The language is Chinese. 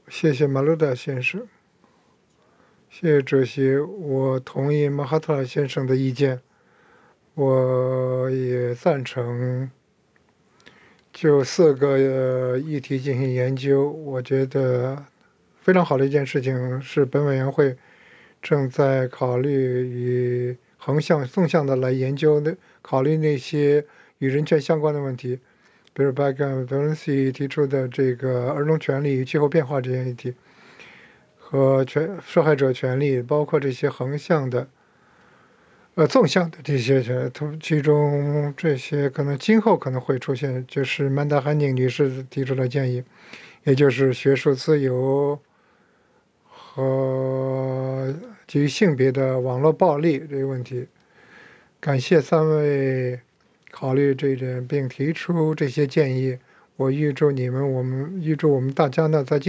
谢谢马鲁达先生，谢谢主席，我同意马哈特先生的意见，我也赞成就4个议题进行研究。我觉得非常好的一件事情是，本委员会正在考虑以横向、纵向的来研究考虑那些与人权相关的问题，比如巴干·德伦西提出的这个儿童权利与气候变化这些议题，和受害者权利，包括这些横向的、纵向的这些其中这些可能今后可能会出现，就是曼达汉宁女士提出的建议，也就是学术自由和基于性别的网络暴力这个问题。感谢3位考虑这一点并提出这些建议。我预祝我们大家呢在